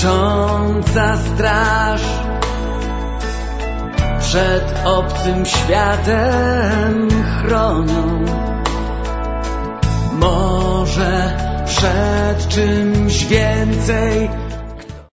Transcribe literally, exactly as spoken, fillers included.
milcząca straż przed obcym światem chronią. Może przed czymś więcej